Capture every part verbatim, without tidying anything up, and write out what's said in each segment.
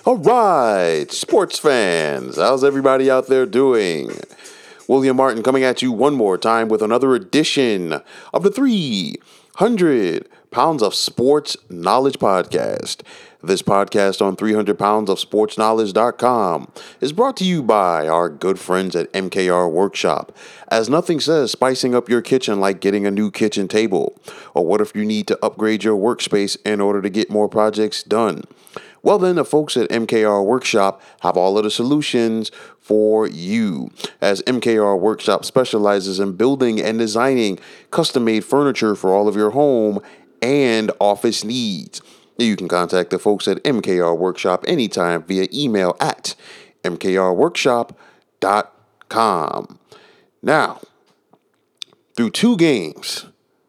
All right, sports fans, how's everybody out there doing? William Martin coming at you one more time with another edition of the three hundred Pounds of Sports Knowledge Podcast. This podcast on three hundred pounds of sports knowledge dot com is brought to you by our good friends at M K R Workshop, as nothing says spicing up your kitchen like getting a new kitchen table. Or what if you need to upgrade your workspace in order to get more projects done? Well, then the folks at M K R Workshop have all of the solutions for you, as M K R Workshop specializes in building and designing custom-made furniture for all of your home and office needs. You can contact the folks at M K R Workshop anytime via email at m k r workshop dot com. Now, through two games,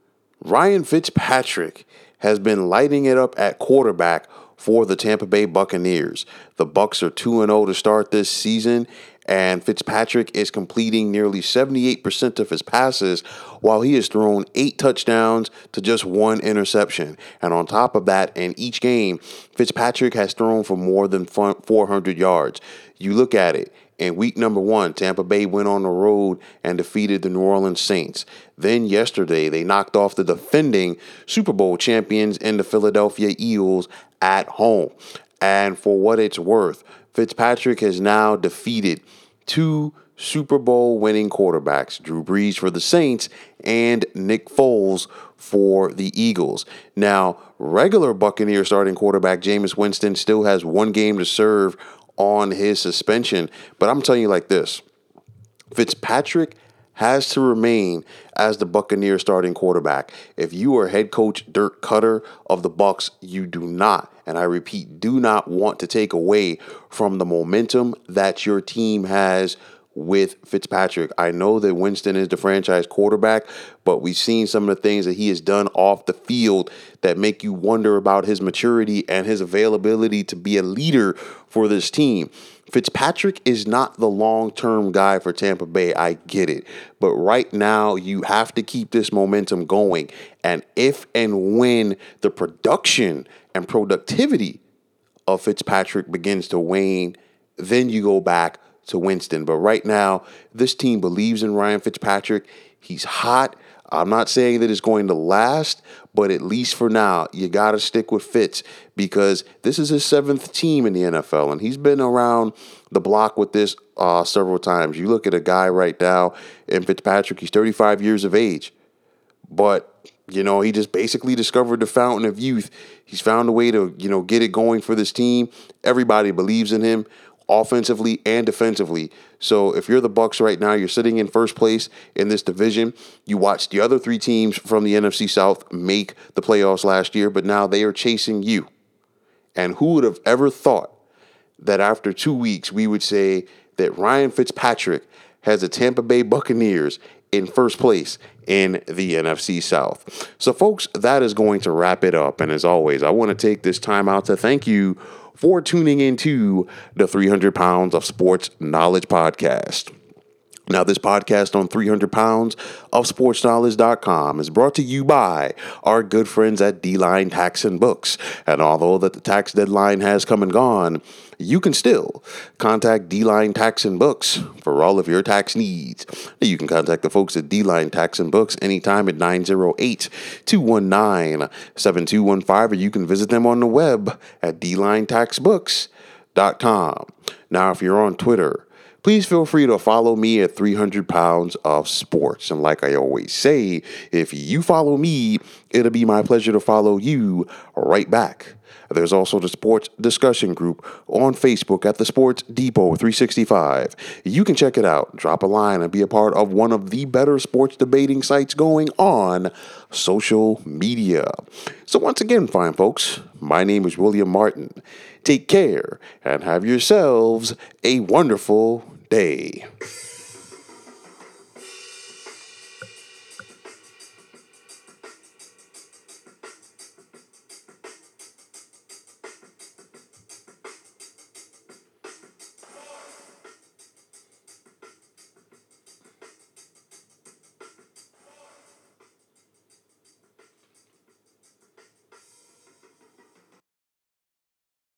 Ryan Fitzpatrick has been lighting it up at quarterback for the Tampa Bay Buccaneers. The Bucs are two and oh to start this season, and Fitzpatrick is completing nearly seventy-eight percent of his passes, while he has thrown eight touchdowns to just one interception. And on top of that, in each game, Fitzpatrick has thrown for more than four hundred yards. You look at it. In week number one, Tampa Bay went on the road and defeated the New Orleans Saints. Then yesterday, they knocked off the defending Super Bowl champions in the Philadelphia Eagles at home. And for what it's worth, Fitzpatrick has now defeated two Super Bowl winning quarterbacks, Drew Brees for the Saints and Nick Foles for the Eagles. Now, regular Buccaneer starting quarterback Jameis Winston still has one game to serve on his suspension, but I'm telling you like this, Fitzpatrick has to remain as the Buccaneer starting quarterback. If you are head coach Dirk Cutter of the Bucs, you do not, and I repeat, do not want to take away from the momentum that your team has with Fitzpatrick. I know that Winston is the franchise quarterback, but we've seen some of the things that he has done off the field that make you wonder about his maturity and his availability to be a leader for this team. Fitzpatrick is not the long-term guy for Tampa Bay. I get it. But right now, you have to keep this momentum going. And if and when the production and productivity of Fitzpatrick begins to wane, then you go back to Winston. But right now, this team believes in Ryan Fitzpatrick. He's hot. I'm not saying that it's going to last, but at least for now, you got to stick with Fitz because this is his seventh team in the N F L, and he's been around the block with this uh, several times. You look at a guy right now in Fitzpatrick, he's thirty-five years of age, but you know, he just basically discovered the fountain of youth. He's found a way to, you know, get it going for this team. Everybody believes in him, offensively and defensively. So if you're the Bucs right now, you're sitting in first place in this division. You watched the other three teams from the N F C South make the playoffs last year, but now they are chasing you. And who would have ever thought that after two weeks we would say that Ryan Fitzpatrick has the Tampa Bay Buccaneers in first place in the N F C South. So folks, that is going to wrap it up. And as always, I want to take this time out to thank you for tuning into the three hundred pounds of Sports Knowledge Podcast. Now, this podcast on three hundred pounds of sports knowledge dot com is brought to you by our good friends at D-Line Tax and Books. And although that the tax deadline has come and gone, you can still contact D-Line Tax and Books for all of your tax needs. You can contact the folks at D-Line Tax and Books anytime at nine oh eight, two one nine, seven two one five, or you can visit them on the web at d line tax books dot com. Now, if you're on Twitter, please feel free to follow me at three hundred pounds of sports. And like I always say, if you follow me, it'll be my pleasure to follow you right back. There's also the sports discussion group on Facebook at the Sports Depot three sixty-five. You can check it out, drop a line, and be a part of one of the better sports debating sites going on social media. So once again, fine folks, my name is William Martin. Take care and have yourselves a wonderful day.